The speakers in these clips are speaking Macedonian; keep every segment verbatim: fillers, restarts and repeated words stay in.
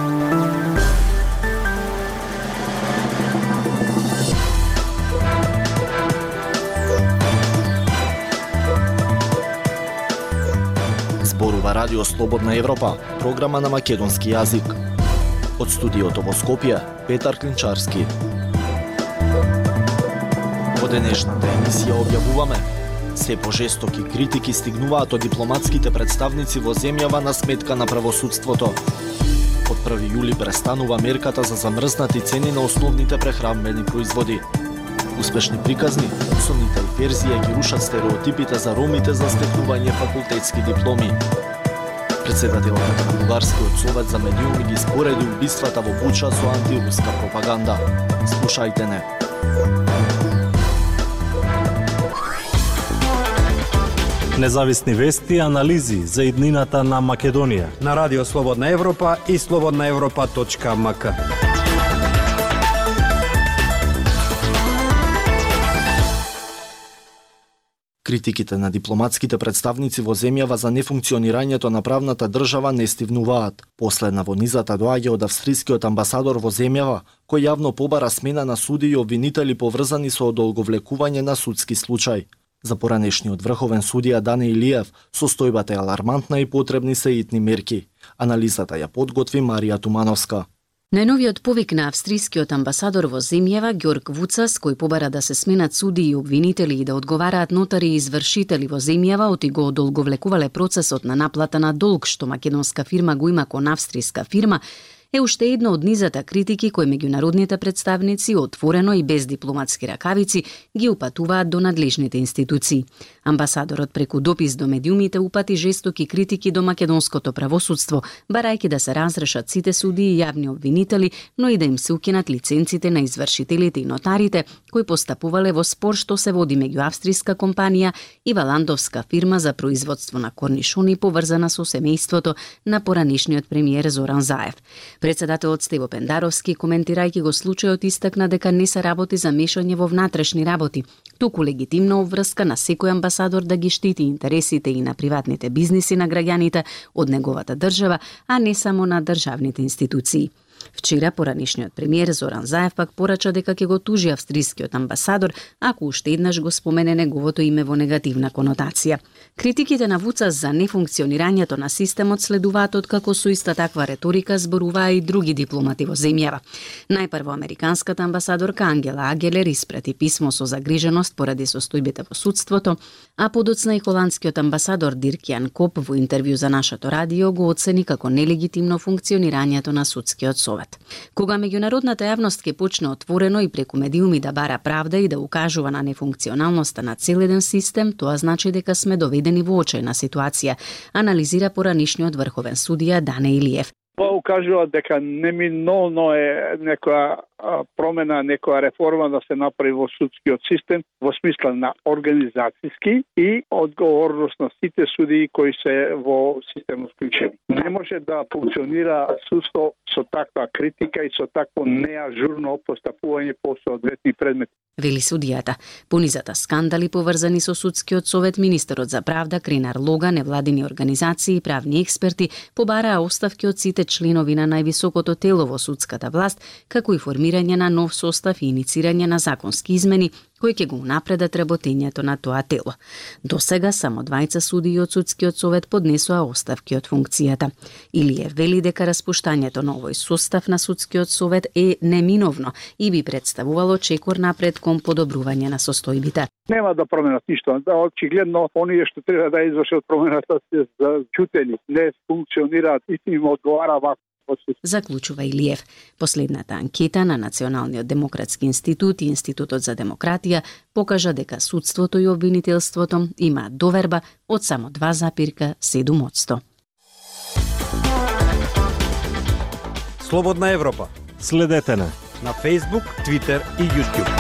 Зборува Радио Слободна Европа, програма на македонски јазик. Од студиото во Скопје, Петар Клинчарски. Во денешната емисија објавуваме: се пожестоки критики стигнуваат од дипломатските представници во земјава на сметка на правосудството. Од први јули престанува мерката за замрзнати цени на основните прехранбени производи. Успешни приказни, осомните верзија ги рушат стереотипите за ромите за стекнување факултетски дипломи. Председателката на Бугарскиот совет за медиуми ги спореди убиствата во Буча со антируска пропаганда. Слушајте не. Независни вести и анализи за иднината на Македонија на Радио Слободна Европа и слободна европа точка ем ка. Критиките на дипломатските представници во земјава за нефункционирањето на правната држава не стивнуваат. Последна во низата доаѓа од австрискиот амбасадор во земјава, кој јавно побара смена на суди и обвинители поврзани со одолговлекување на судски случај. За поранешниот врховен судија Дане Илиев, состојбата е алармантна и потребни се итни мерки. Анализата ја подготви Марија Тумановска. Најновиот повик на австрискиот амбасадор во земјава, Ѓорг Вуцас, кој побара да се сменат суди и обвинители и да одговараат нотари и извршители во земјава, оти го одолговлекувале процесот на наплата на долг што македонска фирма го има кон австриска фирма, е уште една од низата критики кои меѓународните представници отворено и без дипломатски ракавици ги упатуваат до надлежните институции. Амбасадорот преку допис до медиумите упати жестоки критики до македонското правосудство, барајќи да се разрешат сите суди и јавни обвинители, но и да им се укинат лиценците на извршителите и нотарите кои постапувале во спор што се води меѓу австриска компанија и валандовска фирма за производство на корнишони поврзана со семејството на поранешниот премиер Зоран Заев. Председателот Стево Пендаровски, коментирајќи го случајот, истакна дека не се работи за мешање во внатрешни работи, туку легитимна обврска на секој амбасадор да ги штити интересите и на приватните бизниси на граѓаните од неговата држава, а не само на државните институции. Вчера поранешниот премиер Зоран Заев пак порача дека ќе го тужи австрискиот амбасадор ако уште еднаш го спомене неговото име во негативна конотација. Критиките на Вуцас за нефункционирањето на системот следуваат откако со иста таква реторика зборуваа и други дипломати во земјава. Најпрво американската амбасадорка Ангела Агелер испрати писмо со загриженост поради состојбите во судството, а подоцна и холандскиот амбасадор Дирк Јан Коп во интервју за нашето радио го оцени како нелегитимно функционирањето на судскиот совет. Кога меѓународната јавност ќе почне отворено и преку медиуми да бара правда и да укажува на нефункционалноста на цел еден систем, тоа значи дека сме доведени во очајна ситуација, анализира поранешниот врховен судија Дане Илиев. Тоа укажува дека неминовно е некоја промена, некоја реформа да се направи во судскиот систем во смисла на организацијски и одговорност на сите судии кои се во системот вклучени. Не може да функционира судство со таква критика и со такво неажурно постапување по соодветни предмети. Вели судијата. Понизата скандали поврзани со судскиот совет, министерот за правда Кринар Лога, невладини организации и правни експерти побараа оставки од сите членови на највисокото тело во судската власт, како и формирање на нов состав и иницирање на законски измени кои ќе го унапредат работењето на тоа тело. До сега само двајца судии од судскиот совет поднесоа оставки од функцијата. Илиев вели дека распуштањето на овој состав на судскиот совет е неминовно и би представувало чекор напред кон подобрување на состојбите. Нема да променат ништо. Да, очигледно, оние што треба да извршат промената се зачутени, не функционираат и им одговара вака. Заклучува Илиев. Последната анкета на Националниот демократски институт и Институтот за демократија покажа дека судството и обвинителството имаат доверба од само два запирка седум одсто. Слободна Европа. Следете на на Facebook, Twitter и YouTube.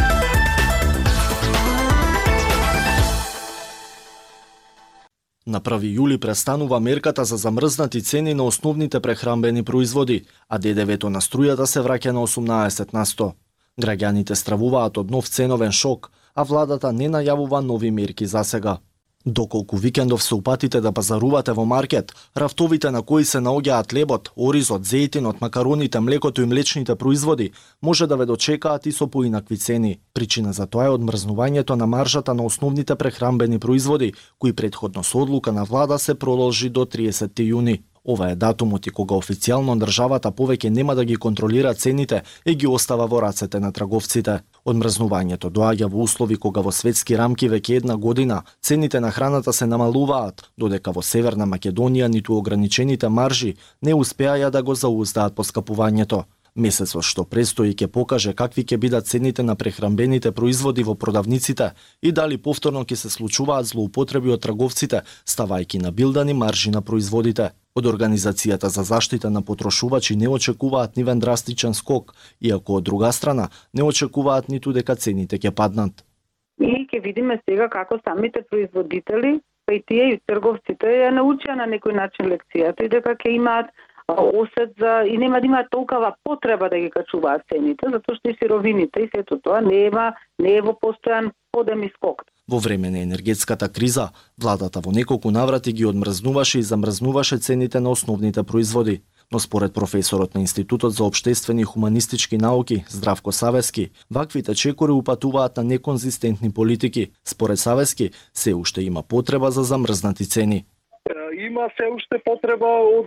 На први јули престанува мерката за замрзнати цени на основните прехранбени производи, а ДДВ-то на струјата се враќа на осумнаесет на сто. Граѓаните стравуваат од нов ценовен шок, а владата не најавува нови мерки за сега. Доколку викендов се упатите да пазарувате во маркет, рафтовите на кои се наоѓаат лебот, оризот, зејтинот, макароните, млекото и млечните производи, може да ве дочекаат и со поинакви цени. Причина за тоа е одмрзнувањето на маржата на основните прехранбени производи, кои претходно со одлука на влада се продолжи до триесетти јуни. Ова е датумот и кога официјално државата повеќе нема да ги контролира цените и ги остава во рацете на трговците. Одмрзнувањето доаѓа во услови кога во светски рамки веќе една година цените на храната се намалуваат, додека во Северна Македонија ниту ограничените маржи не успеаја да го зауздаат поскапувањето. Месецот што престои ќе покаже какви ќе бидат цените на прехранбените производи во продавниците и дали повторно ќе се случуваат злоупотреби од трговците, ставајќи на билдани маржи на производите. Од Организацијата за заштита на потрошувачи не очекуваат нивен драстичен скок, иако од друга страна не очекуваат ниту дека цените ќе паднат. И ќе видиме сега како самите производители, па и тие и трговците ја научија на некој начин лекцијата и дека ќе имаат осет за и нема да има толкова потреба да ги качуваат цените, затоа што и сировините и сето тоа нема не е во постојан подем и скок. Во време на енергетската криза, владата во неколку наврати ги одмрзнуваше и замрзнуваше цените на основните производи. Но според професорот на Институтот за општествени и хуманистички науки, Здравко Савески, ваквите чекори упатуваат на неконзистентни политики. Според Савески, се уште има потреба за замрзнати цени. Има се уште потреба од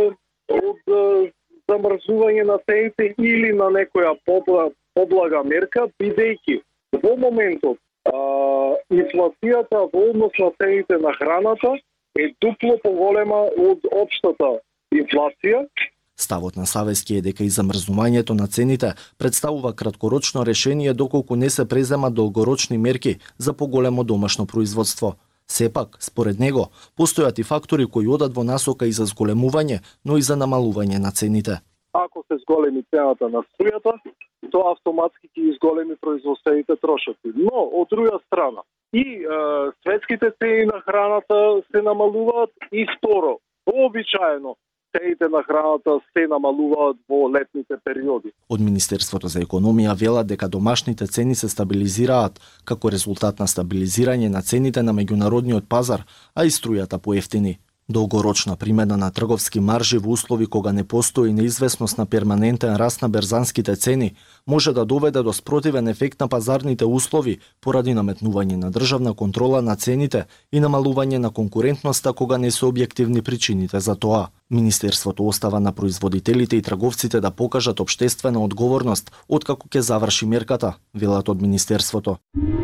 од замрзување на цените или на некоја поблага мерка, бидејќи во моментот а, инфлацијата во однос на цените на храната е дупло поголема од општата инфлација. Ставот на Савески е дека и замрзнувањето на цените представува краткорочно решение доколку не се преземат долгорочни мерки за поголемо домашно производство. Сепак, според него, постојат и фактори кои одат во насока и за зголемување, но и за намалување на цените. Ако се зголеми цената на струјата, тоа автоматски ќе изголеми производствените трошоци. Но, од друга страна, и е, светските цени на храната се намалуваат и второ, вообичаено, цените на храната се намалуваат во летните периоди. Од Министерството за економија велат дека домашните цени се стабилизираат како резултат на стабилизирање на цените на меѓународниот пазар, а и струјата поевтини. Долгорочна примена на трговски маржи во услови кога не постои неизвестност на перманентен раст на берзанските цени може да доведе до спротивен ефект на пазарните услови поради наметнување на државна контрола на цените и намалување на конкурентноста кога не се објективни причините за тоа. Министерството остава на производителите и трговците да покажат општествена одговорност откако ќе заврши мерката, велат од Министерството.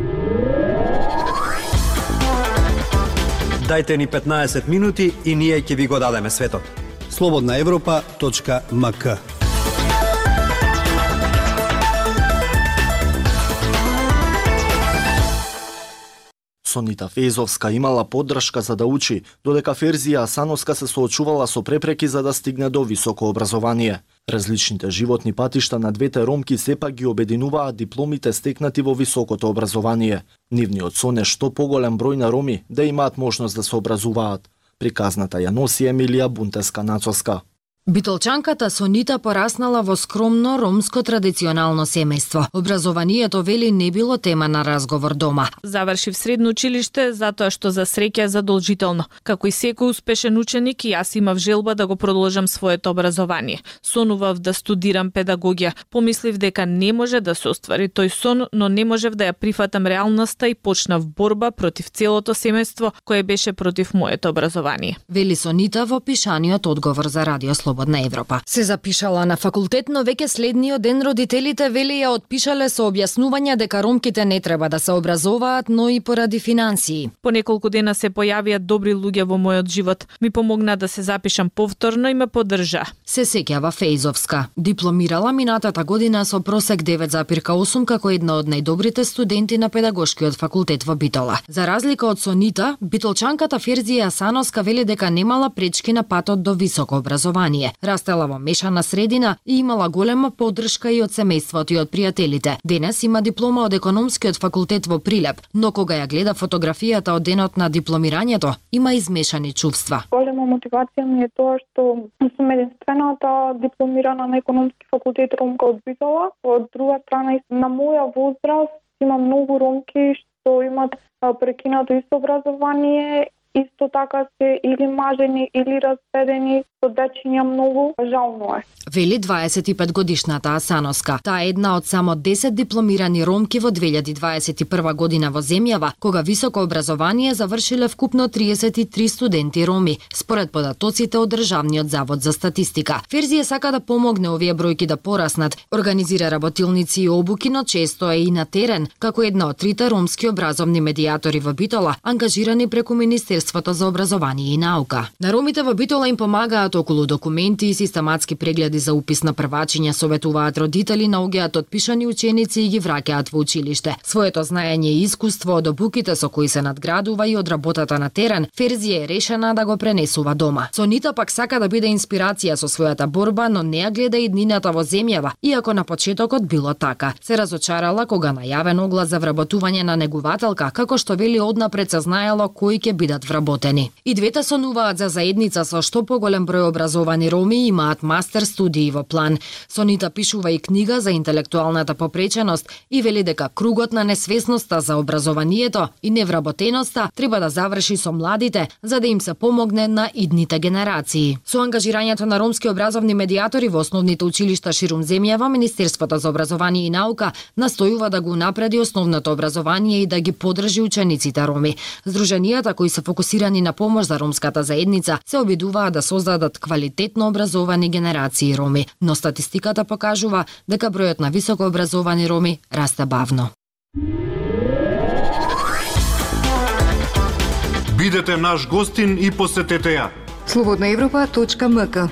Дајте ни петнаесет минути и ние ќе ви го дадеме светот. слободна европа точка ем ка. Сонита Фејзовска имала поддршка за да учи, додека Ферзија Асановска се соочувала со препреки за да стигне до високо образование. Различните животни патишта на двете ромки сепак ги обединуваат дипломите стекнати во високото образование. Нивниот сон е што поголем број на роми да имаат можност да се образуваат. Приказната ја носи Емилија Бунтеска-Нацоска. Битолчанката Сонита пораснала во скромно ромско традиционално семејство. Образованието, вели, не било тема на разговор дома. Завршив средно училиште затоа што за среќа е задолжително. Како и секој успешен ученик, и јас имав желба да го продолжам своето образование. Сонував да студирам педагогија. Помислив дека не може да се оствари тој сон, но не можев да ја прифатам реалноста и почнав борба против целото семејство кое беше против моето образование. Вели Сонита во пишаниот одговор за Радио Слободна Европа. Се запишала на факултет, но веќе следниот ден родителите, вели, ја отпишале со објаснување дека ромките не треба да се образуваат, но и поради финансии. По неколку дена се појавија добри луѓе во мојот живот. Ми помогна да се запишам повторно и ме поддржа. Се сеќава Фејзовска. Дипломирала минатата година со просек девет зарез осум како една од најдобрите студенти на педагошкиот факултет во Битола. За разлика од Сонита, битолчанката Ферзија Асановска вели дека немала пречки на патот до високо образование. Растела во мешана средина и имала голема поддршка и од семејството и од пријателите. Денес има диплома од економскиот факултет во Прилеп, но кога ја гледа фотографијата од денот на дипломирањето, има измешани чувства. Голема мотивација ми е тоа што сум единствената дипломирана на економски факултет ромка од Битола. Од друга страна, на моја возраст има многу ромки што имаат прекинато исто образование, исто така се или мажени или разведени, со дечиња многу жално е. Вели дваесет и пет годишната Асаноска. Таа е една од само десет дипломирани ромки во две илјади дваесет и прва година во земјава, кога високо образование завршиле вкупно триесет и три студенти роми, според податоците од Државниот завод за статистика. Ферзија сака да помогне овие бројки да пораснат, организира работилници и обуки, но често е и на терен, како една од трите ромски образовни медијатори во Битола, ангажирани преку Министерството за образование и наука. На ромите во Битола им помагаат околу документи и систематски прегледи за упис на првачиња, советуваат родители, наоѓаат отпишани ученици и ги враќаат во училиште. Своето знаење и искуство од обуките со кои се надградува и од работата на терен, Ферзија е решена да го пренесува дома. Сонита пак сака да биде инспирација со својата борба, но не ја гледа иднината во земјава, иако на почетокот било така. Се разочарала кога најавен оглас за вработување на негувателка, како што вели однапред се знаело кои ќе бидат вработени. И двете сонуваат за заедница со што поголем број образовани роми, имаат мастер студии во план. Сонита пишува и книга за интелектуалната попреченост и вели дека кругот на несвесноста за образованието и невработеноста треба да заврши со младите, за да им се помогне на идните генерации. Со ангажирањето на ромски образовни медијатори во основните училишта ширум земјава, Министерството за образование и наука настојува да го напреди основното образование и да ги поддржи учениците роми. Здруженијата кои се фокусирани на помош за ромската заедница се обидуваат да создадат квалитетно образовани генерации роми, но статистиката покажува дека бројот на високо образовани роми расте бавно. Бидете наш гостин и посетете ја слободна европа точка ем ка.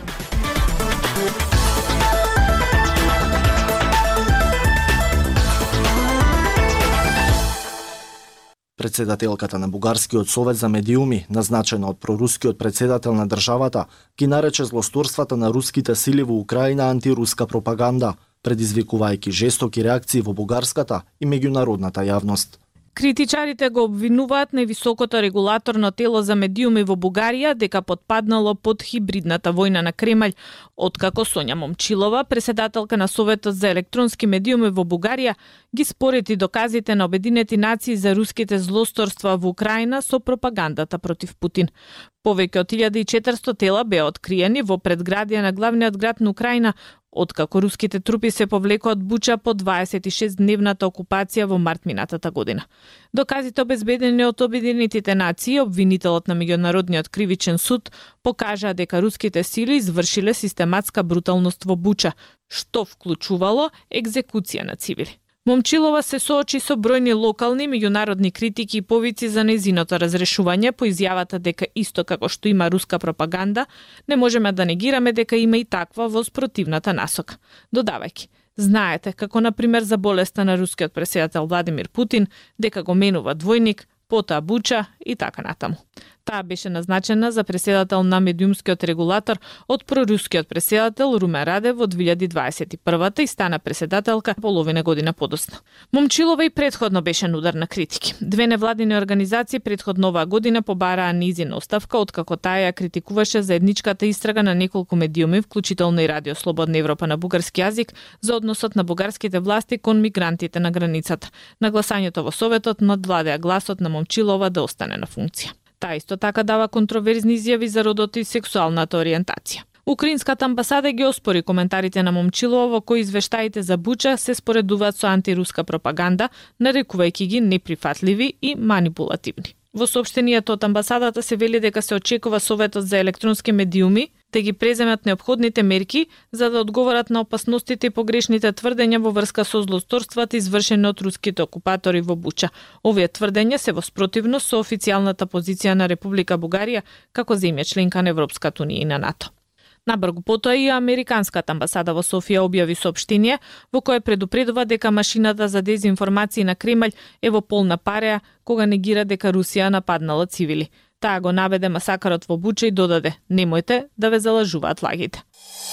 Председателката на Бугарскиот совет за медиуми, назначена од прорускиот председател на државата, ги нарече злосторствата на руските сили во Украина антируска пропаганда, предизвикувајќи жестоки реакции во бугарската и меѓународната јавност. Критичарите го обвинуваат највисокото регулаторно тело за медиуми во Бугарија дека потпаднало под хибридната војна на Кремљ, откако Сонја Момчилова, председателка на Советот за електронски медиуми во Бугарија, ги спорети доказите на Обединети нации за руските злосторства во Украина со пропагандата против Путин. Повеќе од илјада и четиристотини тела беа откриени во предградија на главниот град на Украина, откако руските трупи се повлекоа од Буча по дваесет и шест дневната окупација во март минатата година. Доказите обезбедени од Обединетите нации, обвинителот на Меѓународниот кривичен суд, покажаа дека руските сили извршиле систематска бруталност во Буча, што вклучувало екзекуција на цивили. Момчилова се соочи со бројни локални меѓународни критики и повици за нејзиното разрешување по изјавата дека исто како што има руска пропаганда, не можеме да негираме дека има и таква во спротивната насока. Додавајќи, знаете како на пример за болеста на рускиот претседател Владимир Путин, дека го менува двојник, потоа Буча и така натаму. Таа беше назначена за претседател на медиумскиот регулатор од прорускиот претседател Румен Радев во две илјади дваесет и прва и стана претседателка половина година подоцна. Момчилова и претходно беше на удар на критики. Две невладини организации претходно оваа година побараа нејзина оставка, откако таа ја критикуваше заедничката истрага на неколку медиуми, вклучително и Радио Слободна Европа на бугарски јазик, за односот на бугарските власти кон мигрантите на границата. На гласањето во Советот надвладеа гласот на Момчилова да остане на функција. Таа исто така дава контроверзни изјави за родот и сексуалната ориентација. Украинската амбасада ги оспори коментарите на Момчилова во кои извештаите за Буча се споредуваат со антируска пропаганда, нарекувајќи ги неприфатливи и манипулативни. Во соопштенијето од амбасадата се вели дека се очекува Советот за електронски медиуми да ги преземат неопходните мерки за да одговорат на опасностите и погрешните тврдења во врска со злосторствата извршени од руските окупатори во Буча. Овие тврдења се во спротивност со официјалната позиција на Република Бугарија како земја членка на Европската унија и на НАТО. Набргу потоа и Американската амбасада во Софија објави соопштение во кое предупредува дека машината за дезинформации на Кремљ е во полна пареа кога негира дека Русија нападнала цивили. Таа го наведе масакарот во Буча и додаде: "Немојте да ве залажуваат лагите."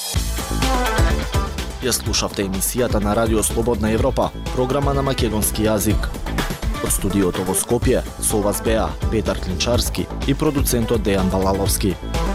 Ја слушавте емисијата на Радио Слободна Европа, програма на македонски јазик. Од студиото во Скопје со вас беа Петар Клинчарски и продуцентот Дејан Балаловски.